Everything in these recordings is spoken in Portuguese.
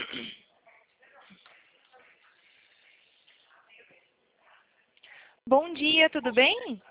Bom dia, tudo bem?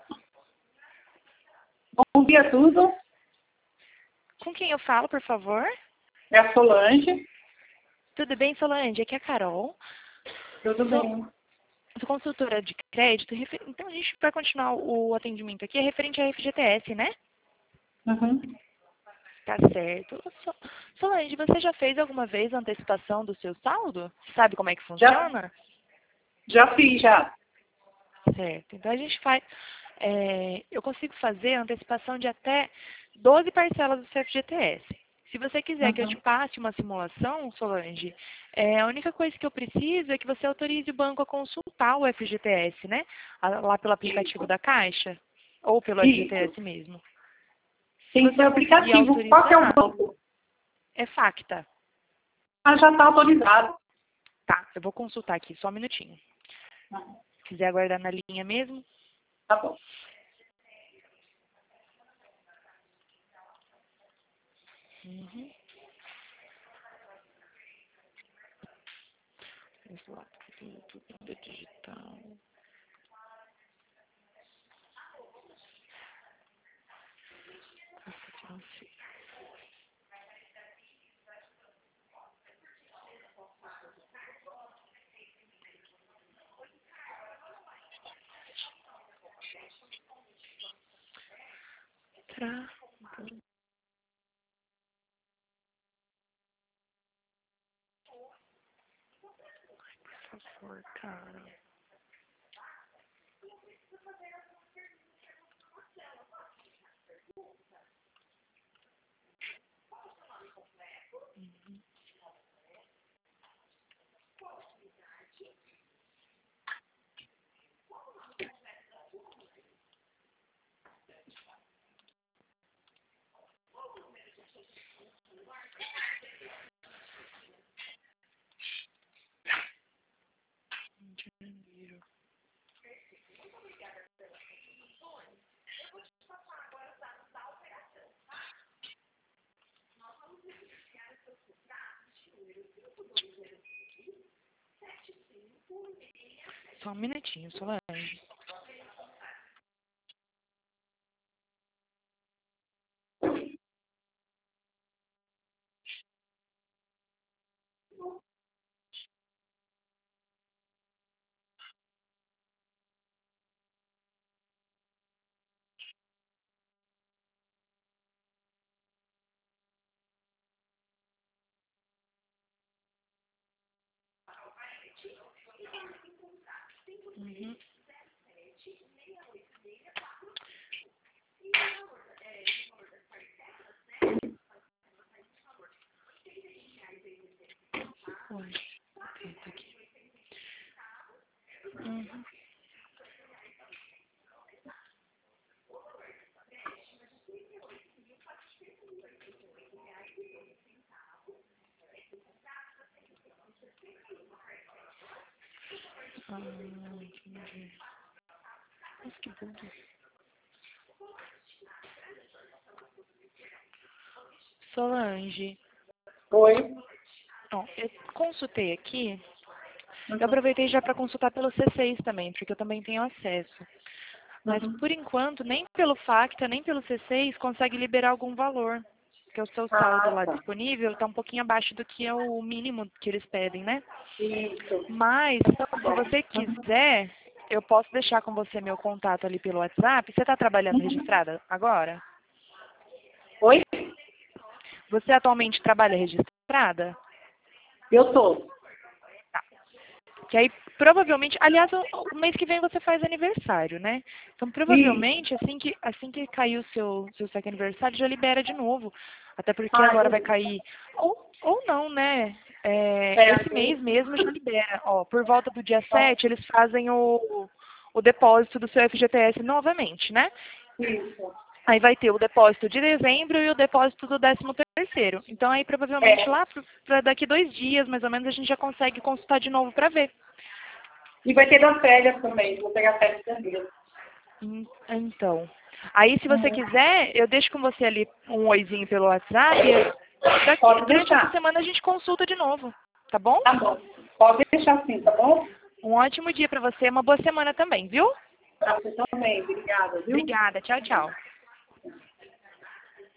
Bom dia, tudo. Com quem eu falo, por favor? É a Solange. Tudo bem, Solange? Aqui é a Carol. Tudo bem. Sou consultora de crédito. Então, a gente vai continuar o atendimento aqui. É referente à FGTS, né? Uhum. Tá certo. Solange, você já fez alguma vez a antecipação do seu saldo? Sabe como é que funciona? Já fiz, já. Certo. Então, a gente faz... eu consigo fazer a antecipação de até 12 parcelas do seu FGTS. Se você quiser que eu te Uhum. passe uma simulação, Solange, a única coisa que eu preciso é que você autorize o banco a consultar o FGTS, né? Lá pelo aplicativo da Caixa, ou pelo Isso. FGTS mesmo. Se Tem que você ser conseguir aplicativo. Qual que é o autorizar, banco? é Facta. Ah, já está autorizado. Tá, eu vou consultar aqui, só um minutinho. Se quiser aguardar na linha mesmo. Tá bom. Uhum. Exato, tudo digital. Caixa financeira. Tra... Por favor, cara. Janeiro. Só um minutinho, Solange. Uhum. Oi, tá aqui. Uhum. Entendi. Nossa, que bug. Solange, Oi. ó, eu consultei aqui. Eu Uhum. aproveitei já para consultar pelo C6 também, porque eu também tenho acesso. Mas, Uhum. por enquanto, nem pelo Facta, nem pelo C6 consegue liberar algum valor. Porque o seu saldo Ah, lá tá. disponível está um pouquinho abaixo do que é o mínimo que eles pedem, né? Isso. Mas, Tá se bom. você Uhum. quiser, eu posso deixar com você meu contato ali pelo WhatsApp. Você está trabalhando Uhum. registrada agora? Oi? Você atualmente trabalha registrada? Eu tô. Que aí, provavelmente, aliás, o mês que vem você faz aniversário, né? Então, Isso. provavelmente, assim que cair o seu segundo aniversário, já libera de novo. Até porque Ah, agora vai beleza. cair, ou não, né? Esse É, mês mesmo já libera. Ó, por volta do dia ó, 7 eles fazem o depósito do seu FGTS novamente, né? isso. Aí vai ter o depósito de dezembro e o depósito do 13º. Então, aí provavelmente É. lá para daqui 2 dias, mais ou menos, a gente já consegue consultar de novo para ver. E vai ter das férias também. Vou pegar férias também. Então, aí se você Uhum. quiser, eu deixo com você ali um oizinho pelo WhatsApp. E Pode durante essa deixar. semana a gente consulta de novo. tá bom? Tá bom. Pode deixar assim, tá bom? Um ótimo dia para você, uma boa semana também, viu? Pra você também. Obrigada, viu? Obrigada, tchau, tchau.